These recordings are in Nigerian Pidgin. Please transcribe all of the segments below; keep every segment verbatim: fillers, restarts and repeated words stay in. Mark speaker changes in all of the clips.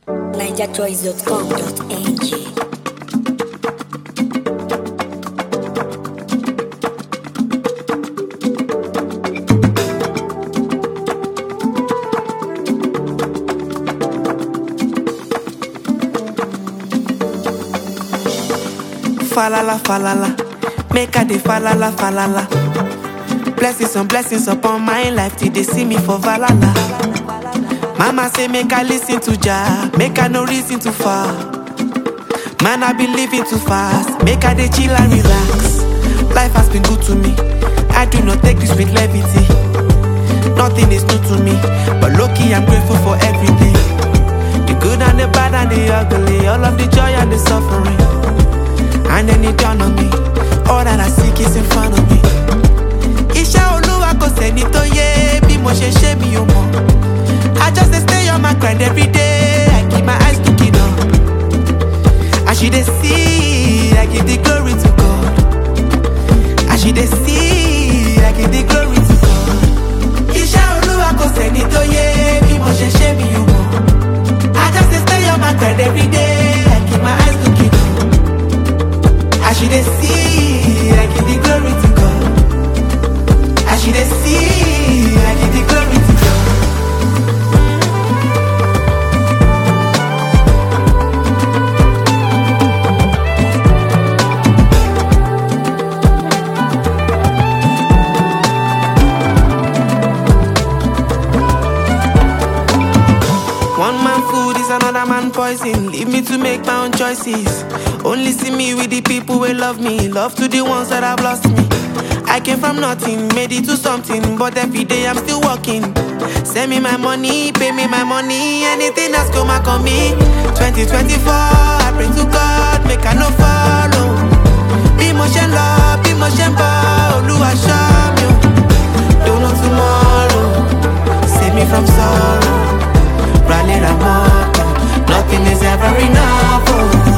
Speaker 1: niger choice dot com dot n g.
Speaker 2: Falala, falala, make a de falala, falala. Blessings on blessings upon my life till they see me for valala. Mama say make I listen to Jah, make I no reason too far. Man I be living too fast, make I de chill and relax. Life has been good to me, I do not take this with levity. Nothing is new to me, but lucky I'm grateful for everything. The good and the bad and the ugly, all of the joy and the suffering. And then it dawned on me, all that I seek is in front of me. Isha Oluwa ko seni to ye, bí mo ṣe ṣe mi ò mọ̀. I just dey stay on my grind every day, I keep my eyes looking up. As she dey see, I give the glory to God. As she dey see, I give the glory to God. Isha Oluwa ko seni to ye, bí mo ṣe ṣe mi ò mọ̀. I just dey stay on my grind every day, I keep my eyes looking up. As she dey see, I give the glory to God. As she dey see, I give the glory to God. One man food is another man poison. Leave me to make my own choices. Only see me with the people who love me. Love to the ones that have lost me. I came from nothing, made it to something. But every day I'm still working. Send me my money, pay me my money. Anything that's come back on me. twenty twenty-four, I pray to God, make I no follow. Be motion love, be motion ball. Oluwa show me. Don't know tomorrow. Save me from sorrow. Rally la moto. Nothing is ever enough. Oh.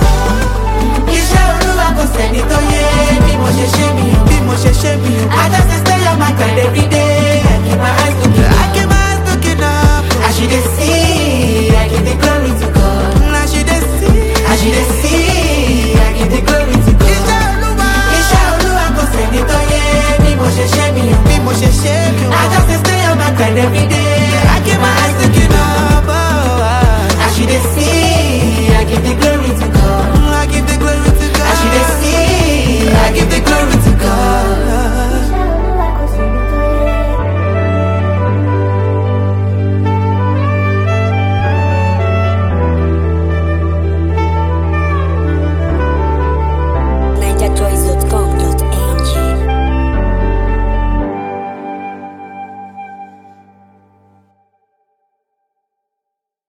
Speaker 2: Send it to ye, be mo she she me, be mo she she me. I just stay on my grind every day. I keep my eyes looking, I keep my eyes looking up. As she dey see, I give the glory to God. As she dey see, as she dey see, I give the glory to God. Isha Oluwa, Isha Oluwa go send it to ye, be mo she she me, be mo she she me. I just stay on my grind every day. I keep my eyes looking up. Oh, as she dey see, I give the glory to God. I give the glory to God. As she dey see, I give the glory.